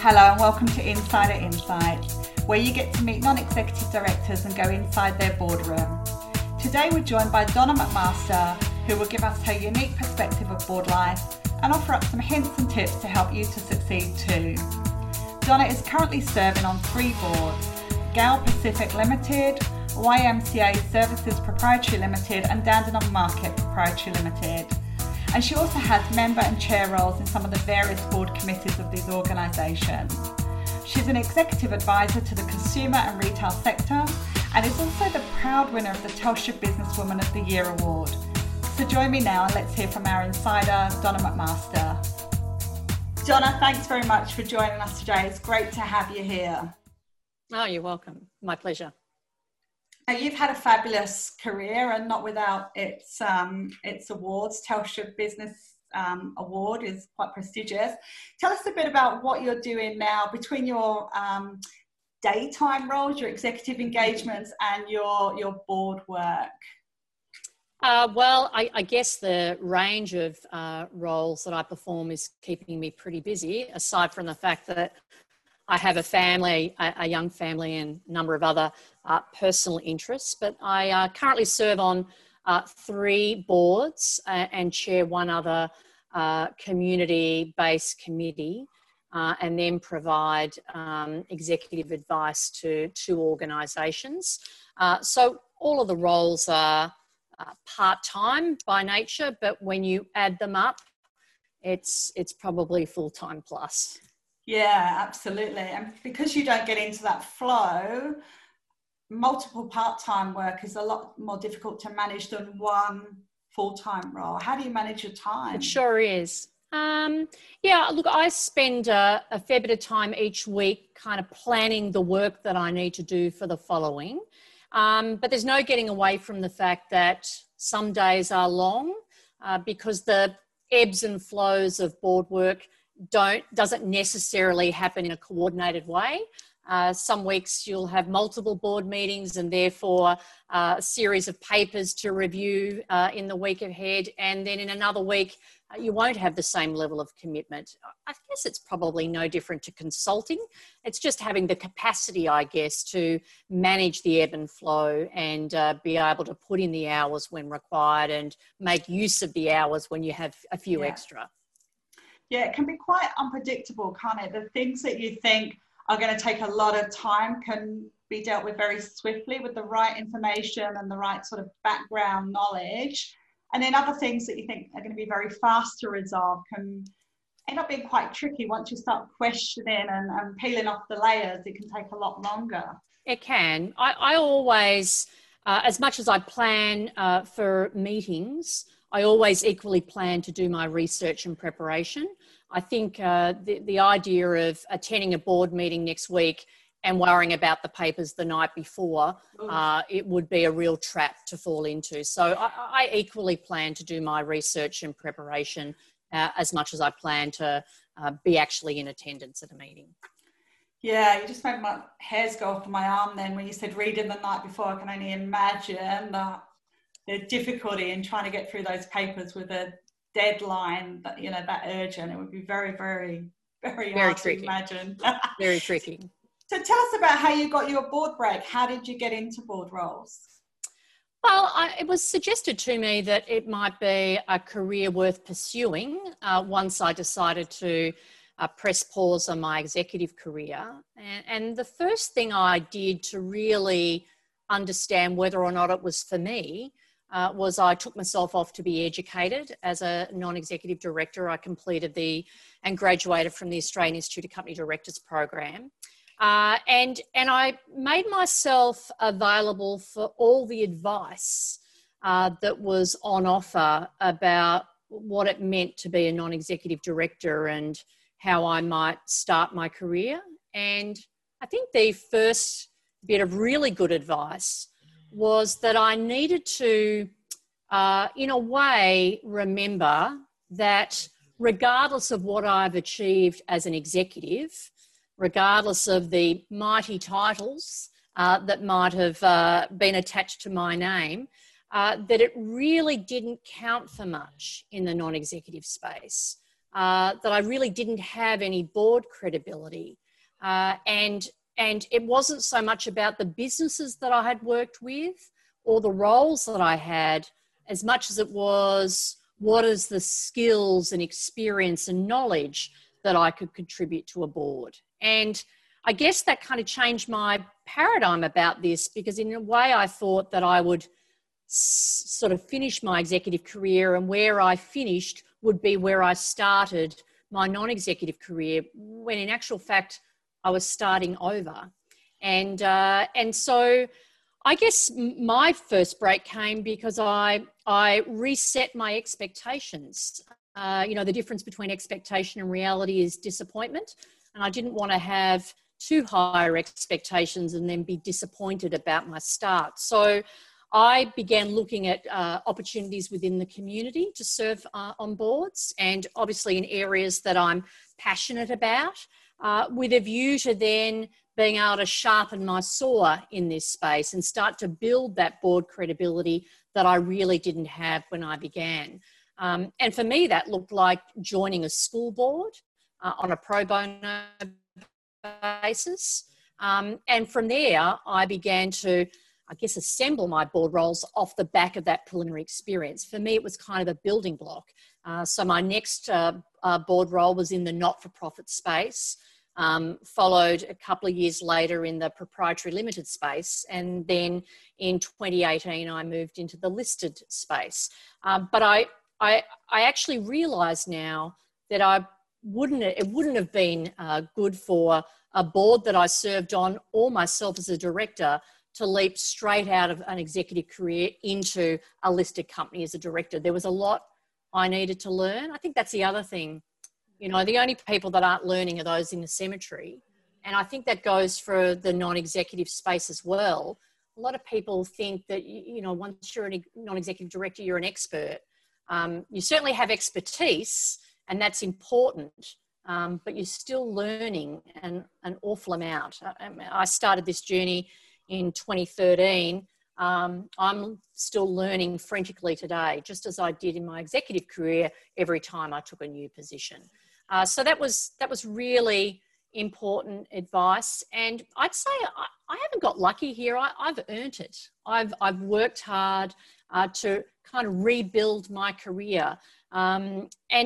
Hello and welcome to Insider Insights, where you get to meet non-executive directors and go inside their boardroom. Today we're joined by Donna McMaster, who will give us her unique perspective of board life and offer up some hints and tips to help you to succeed too. Donna is currently serving on 3 boards: Gal Pacific Limited, YMCA Services Proprietary Limited and Dandenong Market Proprietary Limited. And she also has member and chair roles in some of the various board committees of these organisations. She's an executive advisor to the consumer and retail sector and is also the proud winner of the Telstra Businesswoman of the Year award. So join me now and let's hear from our insider, Donna McMaster. Donna, thanks very much for joining us today. It's great to have you here. Oh, you're welcome. My pleasure. You've had a fabulous career and not without its awards. Telstra Business Award is quite prestigious. Tell us a bit about what you're doing now between your daytime roles, your executive engagements and your board work. Well, I guess the range of roles that I perform is keeping me pretty busy, aside from the fact that I have a family, a young family and a number of other personal interests, but I currently serve on 3 boards and chair one other community-based committee and then provide executive advice to 2 organisations. So all of the roles are part-time by nature, but when you add them up, it's probably full-time plus. Yeah, absolutely. And because you don't get into that flow, multiple part-time work is a lot more difficult to manage than one full-time role. How do you manage your time? It sure is. Yeah, look, I spend a fair bit of time each week kind of planning the work that I need to do for the following. But there's no getting away from the fact that some days are long because the ebbs and flows of board work doesn't necessarily happen in a coordinated way. Some weeks you'll have multiple board meetings and therefore a series of papers to review in the week ahead, and then in another week you won't have the same level of commitment. I guess it's probably no different to consulting. It's just having the capacity, I guess, to manage the ebb and flow and be able to put in the hours when required and make use of the hours when you have a few extra. Yeah, it can be quite unpredictable, can't it? The things that you think are going to take a lot of time can be dealt with very swiftly with the right information and the right sort of background knowledge. And then other things that you think are going to be very fast to resolve can end up being quite tricky. Once you start questioning and peeling off the layers, it can take a lot longer. It can. I always, as much as I plan for meetings, I always equally plan to do my research and preparation. I think the idea of attending a board meeting next week and worrying about the papers the night before, it would be a real trap to fall into. So I equally plan to do my research and preparation as much as I plan to be actually in attendance at a meeting. Yeah, you just made my hairs go off my arm then when you said reading the night before. I can only imagine the difficulty in trying to get through those papers with a deadline that, that urgent. It would be very, very, very hard tricky. To imagine. Very tricky. So tell us about how you got your board break. How did you get into board roles? Well, it was suggested to me that it might be a career worth pursuing once I decided to press pause on my executive career. And the first thing I did to really understand whether or not it was for me was I took myself off to be educated as a non-executive director. I completed and graduated from the Australian Institute of Company Directors program. And I made myself available for all the advice that was on offer about what it meant to be a non-executive director and how I might start my career. And I think the first bit of really good advice was that I needed to, in a way, remember that regardless of what I've achieved as an executive, regardless of the mighty titles that might have been attached to my name, that it really didn't count for much in the non-executive space. that I really didn't have any board credibility. And it wasn't so much about the businesses that I had worked with or the roles that I had, as much as it was what is the skills and experience and knowledge that I could contribute to a board. And I guess that kind of changed my paradigm about this, because in a way I thought that I would sort of finish my executive career, and where I finished would be where I started my non-executive career, when in actual fact I was starting over. And so I guess my first break came because I reset my expectations. The difference between expectation and reality is disappointment. And I didn't want to have too higher expectations and then be disappointed about my start. So I began looking at opportunities within the community to serve on boards, and obviously in areas that I'm passionate about, with a view to then being able to sharpen my saw in this space and start to build that board credibility that I really didn't have when I began. And for me, that looked like joining a school board on a pro bono basis. And from there, I began to, I guess, assemble my board roles off the back of that preliminary experience. For me, it was kind of a building block. So my next board role was in the not-for-profit space, followed a couple of years later in the proprietary limited space, and then in 2018 I moved into the listed space. But I actually realised now that it wouldn't have been good for a board that I served on or myself as a director to leap straight out of an executive career into a listed company as a director. There was a lot I needed to learn. I think that's the other thing. The only people that aren't learning are those in the cemetery. And I think that goes for the non-executive space as well. A lot of people think that, once you're a non-executive director, you're an expert. You certainly have expertise, and that's important, but you're still learning an awful amount. I started this journey in 2013. I'm still learning frantically today, just as I did in my executive career every time I took a new position. So that was really important advice. And I'd say I haven't got lucky here. I've earned it. I've worked hard to kind of rebuild my career. And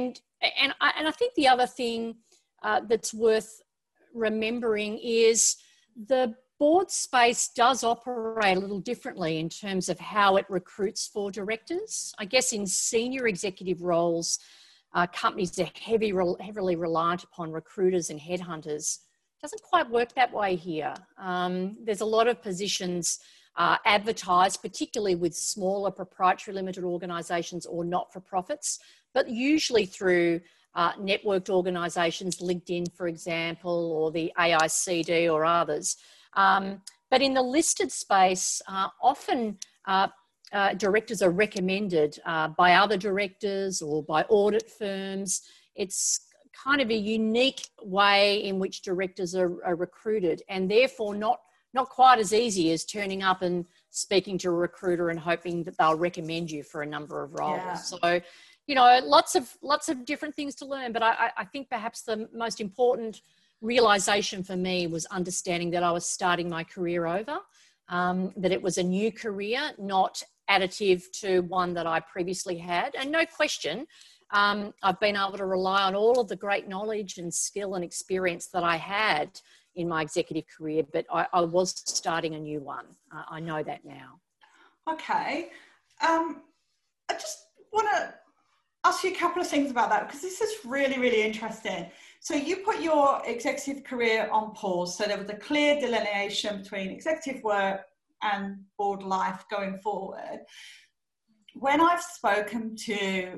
I think the other thing that's worth remembering is the board space does operate a little differently in terms of how it recruits for directors. I guess in senior executive roles, companies are heavily reliant upon recruiters and headhunters. It doesn't quite work that way here. There's a lot of positions advertised, particularly with smaller proprietary limited organisations or not-for-profits, but usually through networked organisations, LinkedIn, for example, or the AICD or others. But in the listed space, often directors are recommended by other directors or by audit firms. It's kind of a unique way in which directors are recruited, and therefore not quite as easy as turning up and speaking to a recruiter and hoping that they'll recommend you for a number of roles. Yeah. So, lots of different things to learn, but I think perhaps the most important realization for me was understanding that I was starting my career over, that it was a new career, not additive to one that I previously had. And no question, I've been able to rely on all of the great knowledge and skill and experience that I had in my executive career, but I was starting a new one. I know that now. Okay. I just want to ask you a couple of things about that, because this is really, really interesting. So you put your executive career on pause. So there was a clear delineation between executive work and board life going forward. When I've spoken to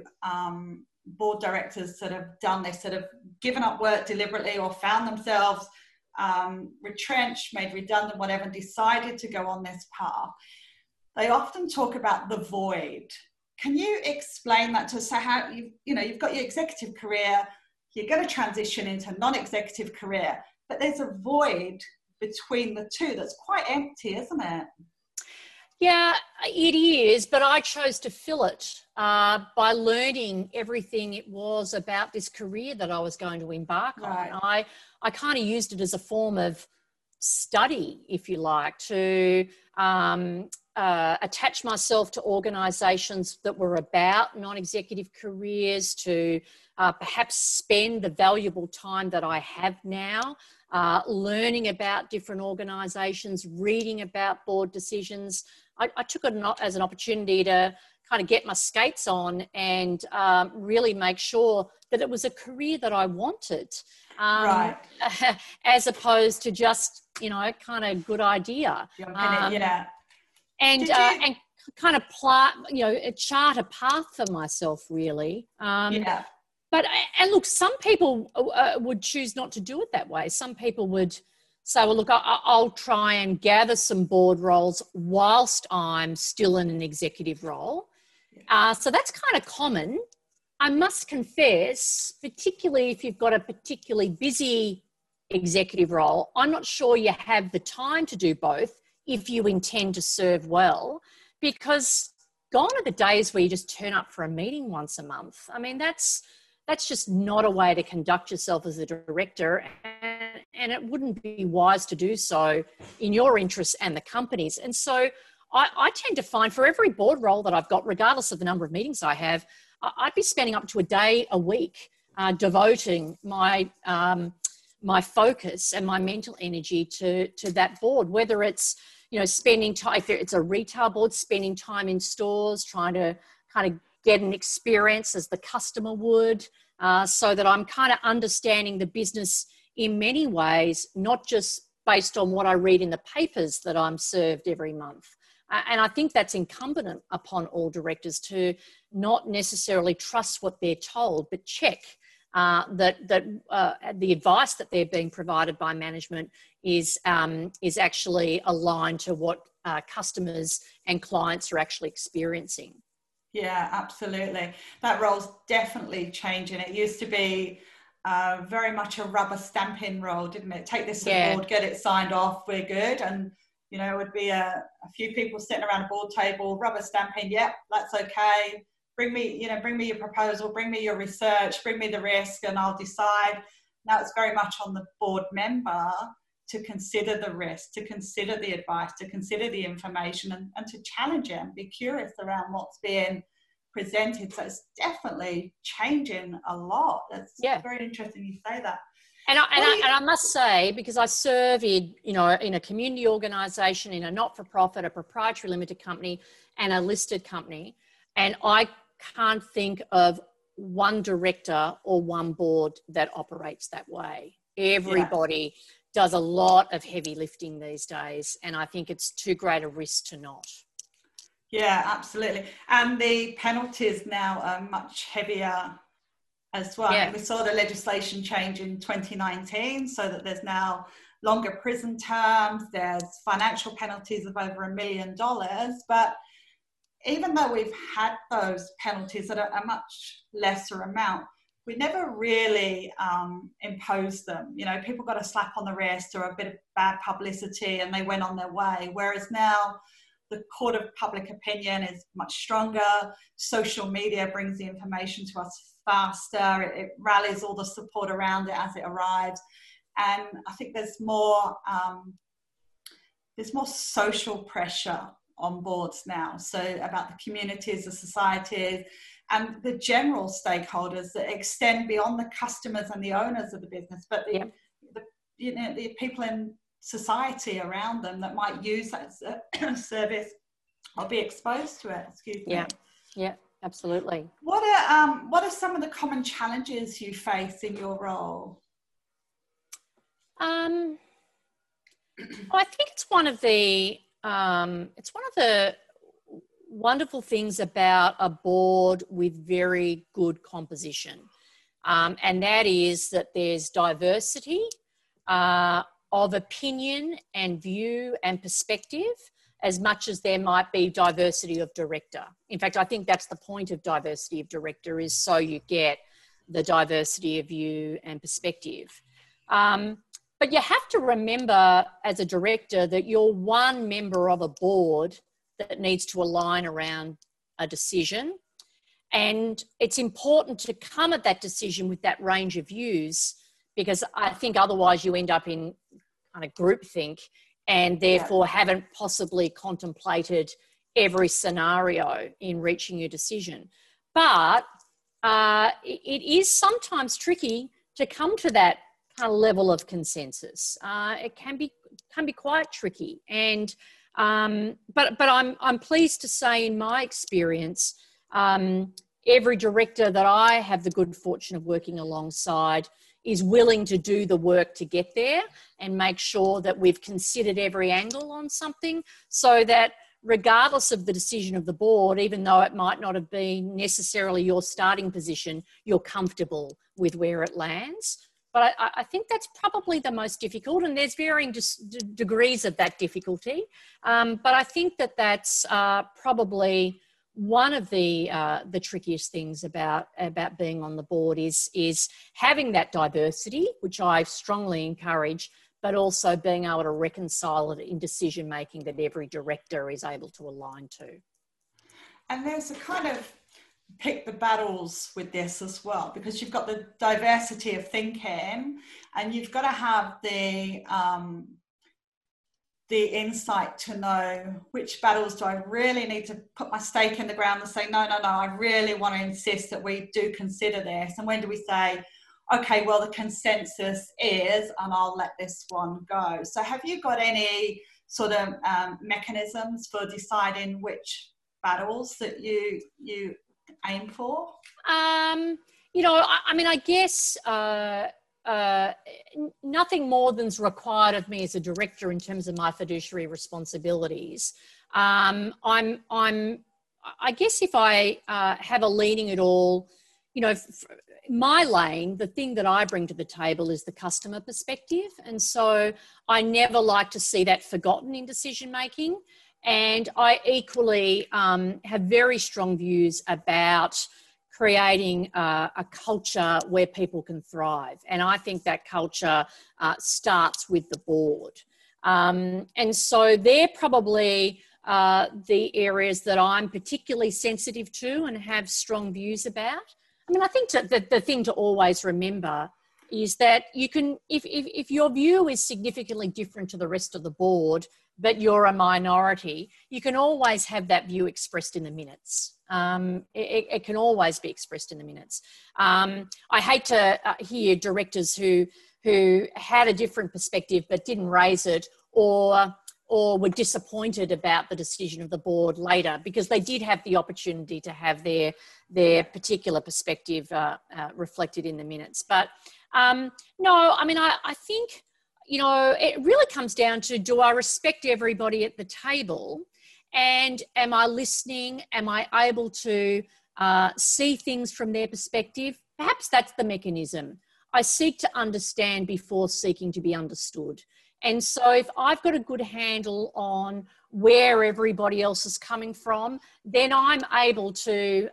board directors that have done this, that have given up work deliberately or found themselves retrenched, made redundant, whatever, and decided to go on this path, they often talk about the void. Can you explain that to us? So how you've got your executive career, you're going to transition into non-executive career, but there's a void between the two that's quite empty, isn't it? Yeah, it is, but I chose to fill it by learning everything it was about this career that I was going to embark Right. on. I kind of used it as a form of study, if you like, to attach myself to organisations that were about non-executive careers, to perhaps spend the valuable time that I have now learning about different organisations, reading about board decisions. I took it as an opportunity to kind of get my skates on and really make sure that it was a career that I wanted, Right. as opposed to just, kind of good idea. Yeah. And kind of chart a path for myself, really. Yeah. But, and look, some people would choose not to do it that way. Some people would say, well, look, I'll try and gather some board roles whilst I'm still in an executive role. So that's kind of common. I must confess, particularly if you've got a particularly busy executive role, I'm not sure you have the time to do both if you intend to serve well, because gone are the days where you just turn up for a meeting once a month. I mean, that's just not a way to conduct yourself as a director, and it wouldn't be wise to do so in your interests and the company's. And so I tend to find for every board role that I've got, regardless of the number of meetings I have, I'd be spending up to a day a week devoting my focus and my mental energy to that board, whether it's, spending time, if it's a retail board, spending time in stores, trying to kind of get an experience as the customer would, so that I'm kind of understanding the business in many ways, not just based on what I read in the papers that I'm served every month. And I think that's incumbent upon all directors to not necessarily trust what they're told, but check that the advice that they're being provided by management is actually aligned to what customers and clients are actually experiencing. Yeah, absolutely. That role's definitely changing. It used to be very much a rubber stamping role, didn't it? Take this to the board, get it signed off, we're good. And, it would be a few people sitting around a board table, rubber stamping, yep, that's okay. Bring me your proposal, bring me your research, bring me the risk, and I'll decide. Now it's very much on the board member to consider the risk, to consider the advice, to consider the information, and to challenge it and be curious around what's being presented. So it's definitely changing a lot. That's very interesting you say that. And I must say, because I serve in a community organisation, in a not-for-profit, a proprietary limited company, and a listed company, and I can't think of one director or one board that operates that way. Everybody does a lot of heavy lifting these days, and I think it's too great a risk to not. Yeah, absolutely. And the penalties now are much heavier as well. Yeah. We saw the legislation change in 2019, so that there's now longer prison terms, there's financial penalties of over $1 million, but even though we've had those penalties at a much lesser amount, we never really imposed them. People got a slap on the wrist or a bit of bad publicity and they went on their way. Whereas now the court of public opinion is much stronger. Social media brings the information to us faster. It rallies all the support around it as it arrives. And I think there's more social pressure on boards now. So about the communities, the societies, and the general stakeholders that extend beyond the customers and the owners of the business, but the people in society around them that might use that service or be exposed to it. Excuse me. Yeah, absolutely. What are some of the common challenges you face in your role? I think it's one of the wonderful things about a board with very good composition, and that is that there's diversity of opinion and view and perspective, as much as there might be diversity of director. In fact, I think that's the point of diversity of director, is so you get the diversity of view and perspective. But you have to remember as a director that you're one member of a board that needs to align around a decision. And it's important to come at that decision with that range of views, because I think otherwise you end up in kind of groupthink and therefore haven't possibly contemplated every scenario in reaching your decision. But it is sometimes tricky to come to that kind of level of consensus. It can be quite tricky. And but I'm pleased to say, in my experience, every director that I have the good fortune of working alongside is willing to do the work to get there and make sure that we've considered every angle on something, so that regardless of the decision of the board, even though it might not have been necessarily your starting position, you're comfortable with where it lands. But I think that's probably the most difficult, and there's varying degrees of that difficulty. But I think that that's probably one of the trickiest things about being on the board is having that diversity, which I strongly encourage, but also being able to reconcile it in decision making that every director is able to align to. And there's a kind of pick the battles with this as well, because you've got the diversity of thinking, and you've got to have the insight to know which battles do I really need to put my stake in the ground and say, no, I really want to insist that we do consider this. And when do we say, okay, well, the consensus is, and I'll let this one go. So have you got any sort of mechanisms for deciding which battles that you aim for? You know, I mean, I guess nothing more than's required of me as a director in terms of my fiduciary responsibilities. I guess if I have a leaning at all, you know, my lane, the thing that I bring to the table is the customer perspective. And so I never like to see that forgotten in decision making. And I equally have very strong views about creating a culture where people can thrive. And I think that culture starts with the board. And so they're probably the areas that I'm particularly sensitive to and have strong views about. I mean, I think the thing to always remember is that you can, if your view is significantly different to the rest of the board, but you're a minority, you can always have that view expressed in the minutes. It can always be expressed in the minutes. I hate to hear directors who had a different perspective but didn't raise it, or were disappointed about the decision of the board later because they did have the opportunity to have their particular perspective reflected in the minutes. But no, I mean, I think, you know, it really comes down to, do I respect everybody at the table? And am I listening? Am I able to see things from their perspective? Perhaps that's the mechanism. I seek to understand before seeking to be understood. And so if I've got a good handle on where everybody else is coming from, then I'm able to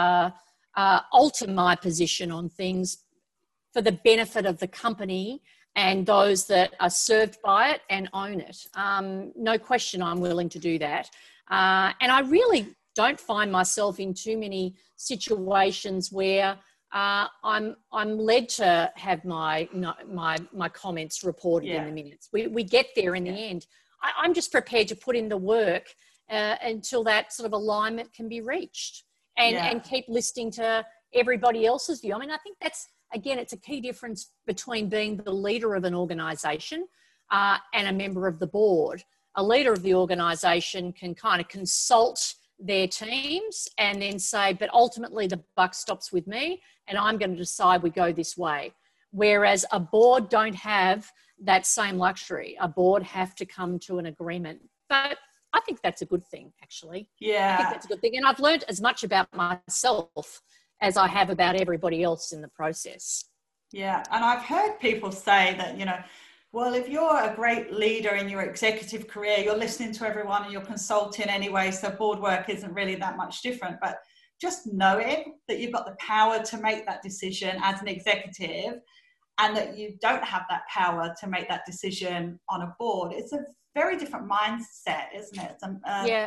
alter my position on things for the benefit of the company and those that are served by it, and own it. No question, I'm willing to do that. And I really don't find myself in too many situations where I'm led to have my comments reported in the minutes. We get there in the end. I'm just prepared to put in the work until that sort of alignment can be reached, and keep listening to everybody else's view. I mean, I think that's, again, it's a key difference between being the leader of an organisation and a member of the board. A leader of the organisation can kind of consult their teams and then say, but ultimately the buck stops with me and I'm going to decide we go this way. Whereas a board don't have that same luxury. A board have to come to an agreement. But I think that's a good thing, actually. Yeah. I think that's a good thing. And I've learned as much about myself as I have about everybody else in the process. Yeah. And I've heard people say that, you know, well, if you're a great leader in your executive career, you're listening to everyone and you're consulting anyway, so board work isn't really that much different. But just knowing that you've got the power to make that decision as an executive, and that you don't have that power to make that decision on a board, it's a very different mindset, isn't it?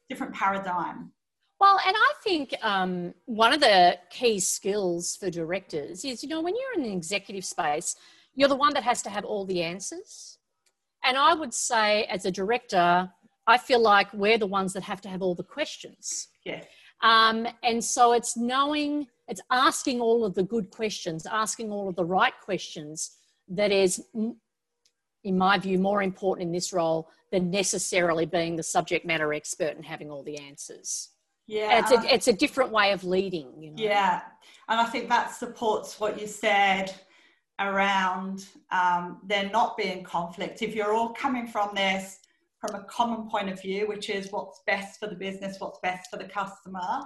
different paradigm. Well, and I think one of the key skills for directors is, when you're in an executive space, you're the one that has to have all the answers. And I would say as a director, I feel like we're the ones that have to have all the questions. Yeah. And so it's asking all of the good questions, asking all of the right questions that is, in my view, more important in this role than necessarily being the subject matter expert and having all the answers. Yeah. It's a different way of leading, Yeah. And I think that supports what you said around there not being conflict. If you're all coming from this from a common point of view, which is what's best for the business, what's best for the customer,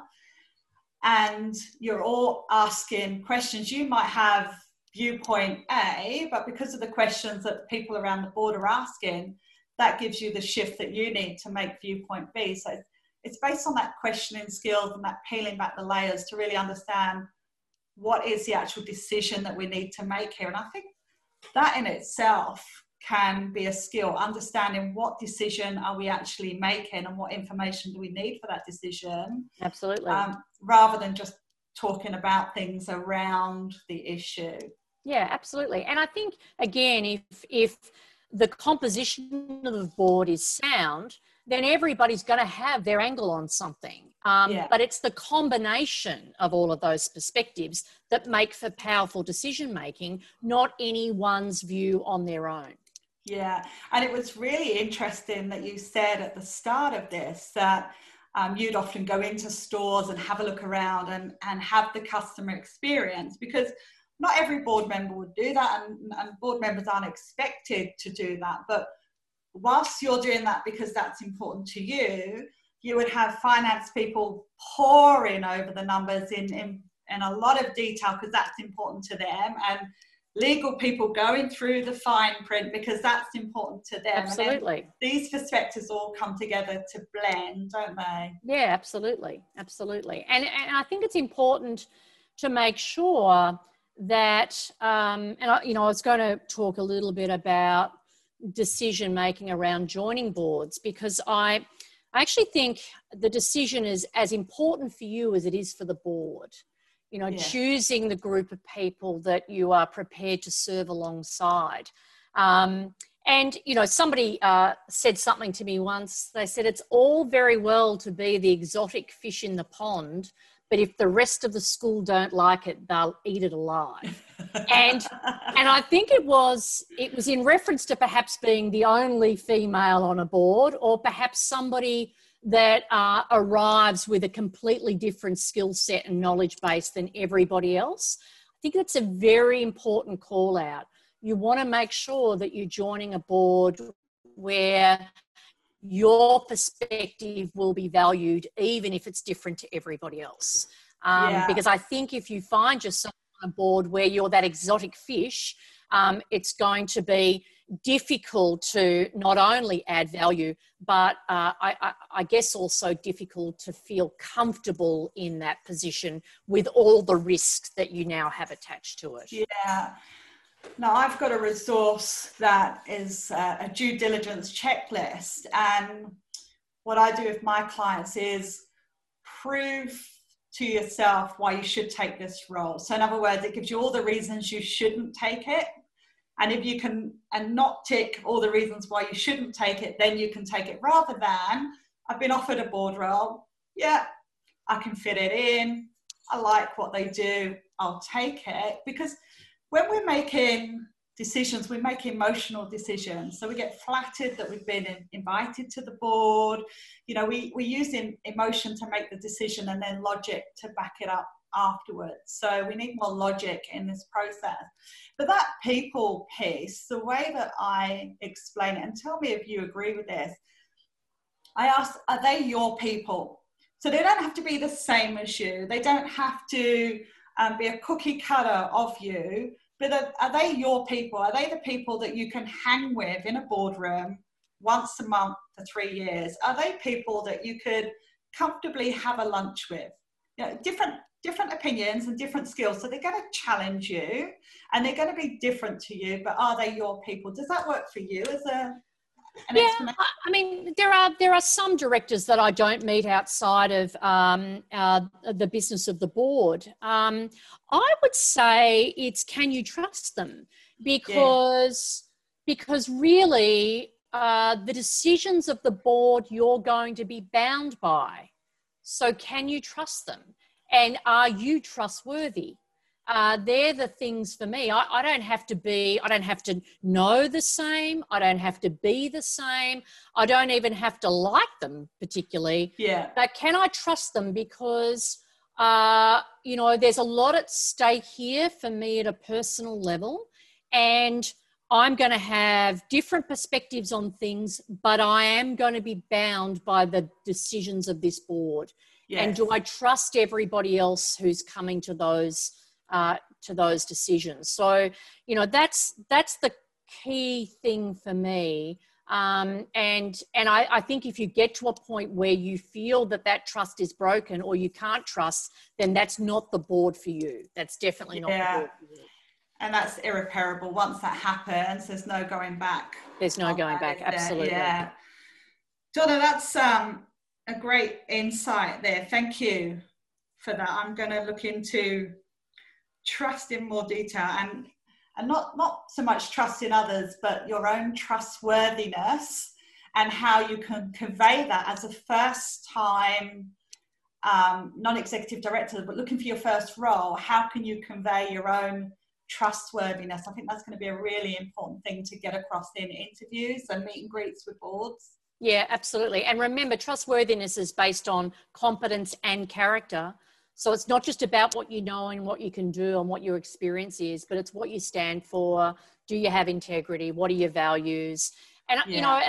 and you're all asking questions, you might have viewpoint A, but because of the questions that the people around the board are asking, that gives you the shift that you need to make viewpoint B. So it's based on that questioning skills and that peeling back the layers to really understand what is the actual decision that we need to make here. And I think that in itself can be a skill, understanding what decision are we actually making and what information do we need for that decision. Absolutely. Rather than just talking about things around the issue. Yeah, absolutely. And I think, again, if the composition of the board is sound, then everybody's going to have their angle on something. But it's the combination of all of those perspectives that make for powerful decision making, not anyone's view on their own. Yeah, and it was really interesting that you said at the start of this that you'd often go into stores and have a look around and have the customer experience, because not every board member would do that, and board members aren't expected to do that. But whilst you're doing that because that's important to you, you would have finance people poring over the numbers in a lot of detail because that's important to them, and legal people going through the fine print because that's important to them. Absolutely. These perspectives all come together to blend, don't they? Yeah, absolutely. Absolutely. And I think it's important to make sure that, I was going to talk a little bit about decision making around joining boards, because I actually think the decision is as important for you as it is for the board. Choosing the group of people that you are prepared to serve alongside. Somebody said something to me once. They said, it's all very well to be the exotic fish in the pond, but if the rest of the school don't like it, they'll eat it alive. And I think it was in reference to perhaps being the only female on a board, or perhaps somebody that arrives with a completely different skill set and knowledge base than everybody else. I think that's a very important call out. You want to make sure that you're joining a board where your perspective will be valued, even if it's different to everybody else. Because I think if you find yourself on a board where you're that exotic fish, it's going to be difficult to not only add value, but I guess also difficult to feel comfortable in that position with all the risks that you now have attached to it. Yeah. Now, I've got a resource that is a due diligence checklist. And what I do with my clients is prove to yourself why you should take this role. So in other words, it gives you all the reasons you shouldn't take it. And if you can, and not tick all the reasons why you shouldn't take it, then you can take it, rather than, I've been offered a board role. Yeah, I can fit it in. I like what they do. I'll take it. Because when we're making decisions, we make emotional decisions. So we get flattered that we've been invited to the board. We use emotion to make the decision and then logic to back it up afterwards. So we need more logic in this process. But that people piece, the way that I explain it, and tell me if you agree with this, I ask, are they your people? So they don't have to be the same as you. They don't have to be a cookie cutter of you, but are they your people? Are they the people that you can hang with in a boardroom once a month for 3 years? Are they people that you could comfortably have a lunch with? Different opinions and different skills. So they're going to challenge you and they're going to be different to you, but are they your people? Does that work for you an Yeah, explanation? I mean, there are some directors that I don't meet outside of the business of the board. I would say it's, can you trust them? Yeah, Because really, the decisions of the board you're going to be bound by. So can you trust them? And are you trustworthy? They're the things for me. I don't have to know the same. I don't have to be the same. I don't even have to like them particularly. yeah, But can I trust them? Because, there's a lot at stake here for me at a personal level. And I'm going to have different perspectives on things, but I am going to be bound by the decisions of this board. yes. And do I trust everybody else who's coming to those decisions? So, that's the key thing for me. And I think if you get to a point where you feel that trust is broken or you can't trust, then that's not the board for you. That's definitely not the board for you. And that's irreparable. Once that happens, there's no going back. There's no going back, absolutely. Yeah. Donna, that's a great insight there. Thank you for that. I'm going to look into trust in more detail, and not so much trust in others, but your own trustworthiness and how you can convey that as a first-time non-executive director, but looking for your first role. How can you convey your own trustworthiness? I think that's going to be a really important thing to get across in interviews and meet and greets with boards. Yeah, absolutely. And remember, trustworthiness is based on competence and character. So it's not just about what you know and what you can do and what your experience is, but it's what you stand for. Do you have integrity? What are your values? And,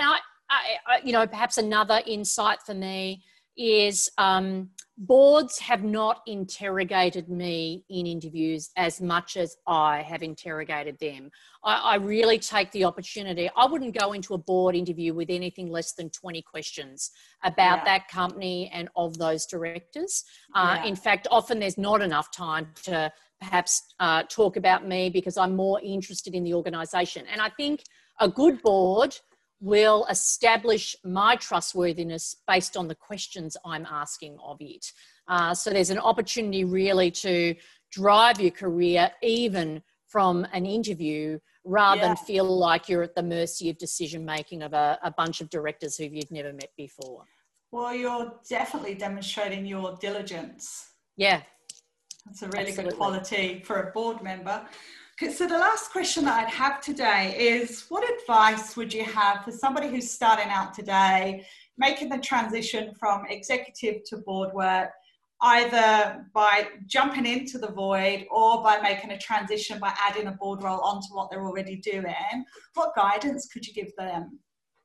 perhaps another insight for me is boards have not interrogated me in interviews as much as I have interrogated them. I really take the opportunity. I wouldn't go into a board interview with anything less than 20 questions about that company and of those directors. In fact, often there's not enough time to perhaps talk about me because I'm more interested in the organisation. And I think a good board will establish my trustworthiness based on the questions I'm asking of it. So there's an opportunity really to drive your career even from an interview rather than feel like you're at the mercy of decision making of a bunch of directors who you've never met before. Well, you're definitely demonstrating your diligence. Yeah. That's a really good quality for a board member. Okay, so the last question that I'd have today is, what advice would you have for somebody who's starting out today, making the transition from executive to board work, either by jumping into the void or by making a transition by adding a board role onto what they're already doing? What guidance could you give them?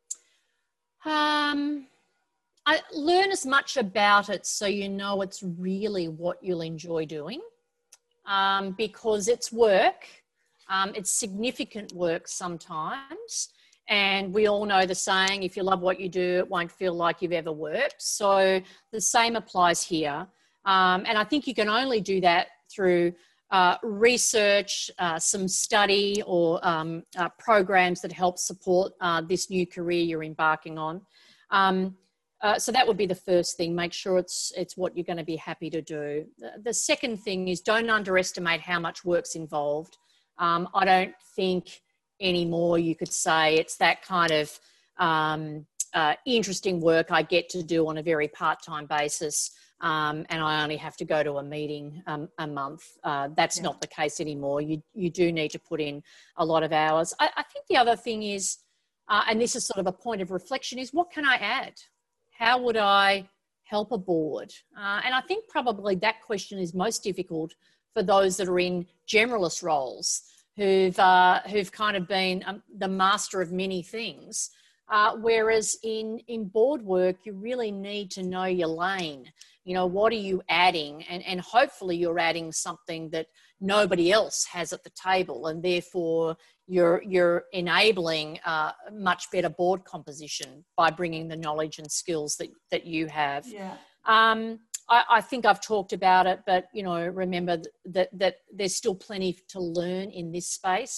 I learn as much about it so you know it's really what you'll enjoy doing. Because it's work, it's significant work sometimes, and we all know the saying, if you love what you do, it won't feel like you've ever worked. So the same applies here, and I think you can only do that through research, some study, or programs that help support this new career you're embarking on. So that would be the first thing. Make sure it's what you're going to be happy to do. The second thing is, don't underestimate how much work's involved. I don't think anymore you could say it's that kind of interesting work I get to do on a very part-time basis, and I only have to go to a meeting a month. That's not the case anymore. You do need to put in a lot of hours. I think the other thing is, and this is sort of a point of reflection, is what can I add? How would I help a board? And I think probably that question is most difficult for those that are in generalist roles who've kind of been the master of many things. Whereas in board work, you really need to know your lane. You know, what are you adding? And hopefully you're adding something that nobody else has at the table, and therefore you're enabling much better board composition by bringing the knowledge and skills that you have. I think I've talked about it, but remember that there's still plenty to learn in this space,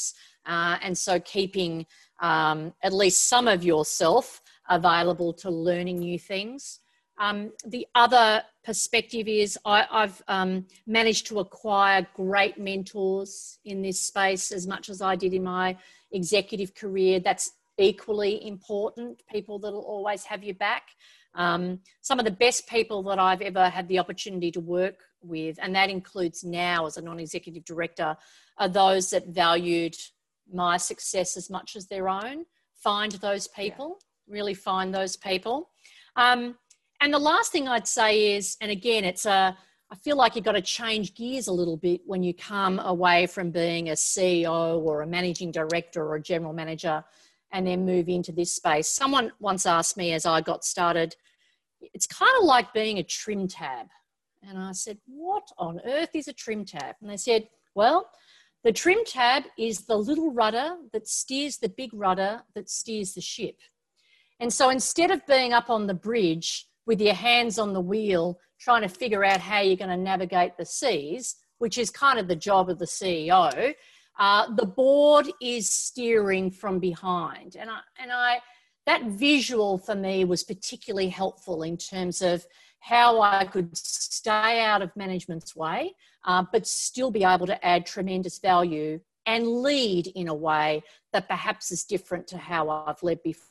And so keeping at least some of yourself available to learning new things. The other perspective is I've managed to acquire great mentors in this space as much as I did in my executive career. That's equally important, people that will always have your back. Some of the best people that I've ever had the opportunity to work with, and that includes now as a non-executive director, are those that valued my success as much as their own. Find those people, really find those people. And the last thing I'd say is, and again, I feel like you've got to change gears a little bit when you come away from being a CEO or a managing director or a general manager and then move into this space. Someone once asked me as I got started, it's kind of like being a trim tab. And I said, what on earth is a trim tab? And they said, well, the trim tab is the little rudder that steers the big rudder that steers the ship. And so instead of being up on the bridge with your hands on the wheel, trying to figure out how you're going to navigate the seas, which is kind of the job of the CEO, the board is steering from behind. And that visual for me was particularly helpful in terms of how I could stay out of management's way, but still be able to add tremendous value and lead in a way that perhaps is different to how I've led before.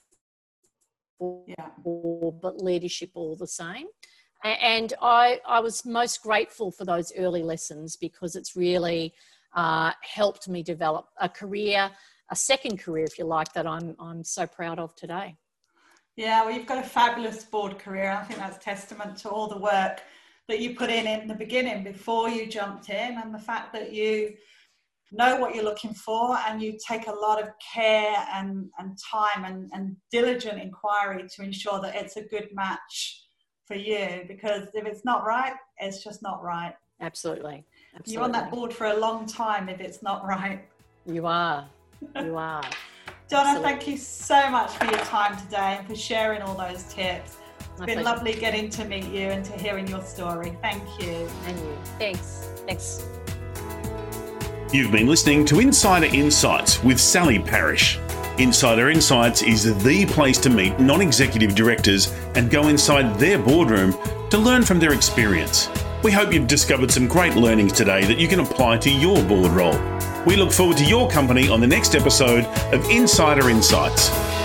But leadership all the same. And I was most grateful for those early lessons because it's really helped me develop a career, a second career, if you like, that I'm so proud of today. Yeah, well, you've got a fabulous board career. I think that's testament to all the work that you put in the beginning before you jumped in, and the fact that you know what you're looking for and you take a lot of care and time and diligent inquiry to ensure that it's a good match for you, because if it's not right, it's just not right. Absolutely. You're on that board for a long time if it's not right. You are. You are. Donna, thank you so much for your time today and for sharing all those tips. It's been lovely getting to meet you and to hearing your story. Thank you. And you. Thanks. Thanks. You've been listening to Insider Insights with Sally Parish. Insider Insights is the place to meet non-executive directors and go inside their boardroom to learn from their experience. We hope you've discovered some great learnings today that you can apply to your board role. We look forward to your company on the next episode of Insider Insights.